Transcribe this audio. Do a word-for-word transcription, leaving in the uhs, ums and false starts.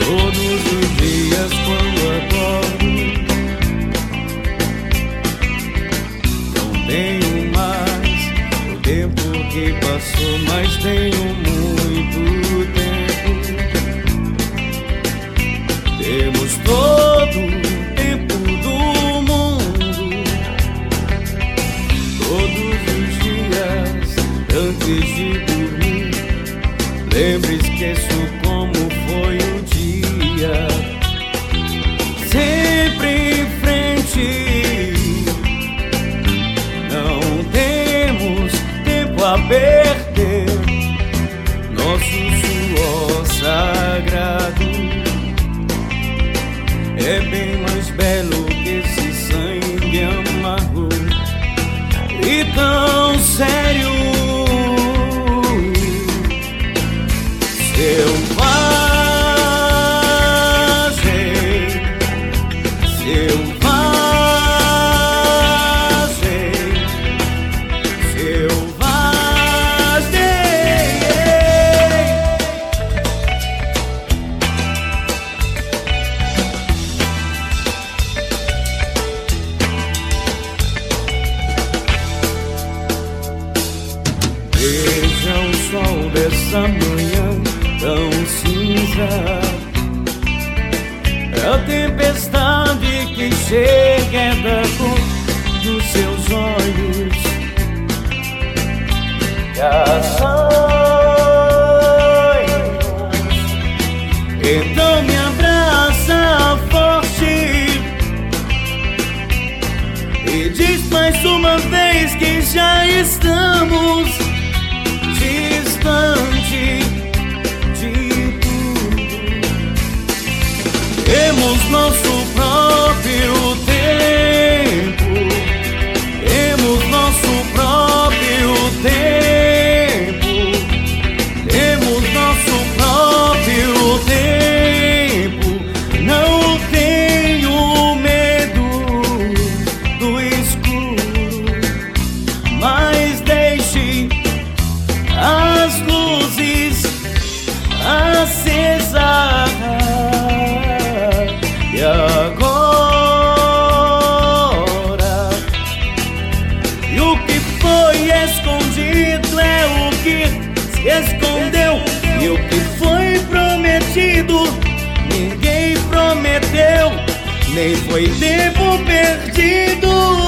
Todos os dias quando acordo, não tenho mais o tempo que passou, mas tenho muito tempo. Temos todo o tempo do mundo, todos os dias antes de dormir. Lembro, esqueço como foi o dia. Sempre em frente, não temos tempo a perder. Nosso suor sagrado é bem mais belo que esse sangue amargo e tão sério. Veja o sol dessa manhã tão cinza, é a tempestade que chega, é da cor dos seus olhos. E as sonhos, então me abraça forte e diz mais uma vez que já estamos distante de tudo. Temos nosso próprio tempo, temos nosso próprio tempo, temos nosso próprio tempo. Não tenho medo do escuro, mas deixe as luzes acesas. E agora, e o que foi escondido é o que se escondeu, e o que foi prometido ninguém prometeu, nem foi tempo perdido.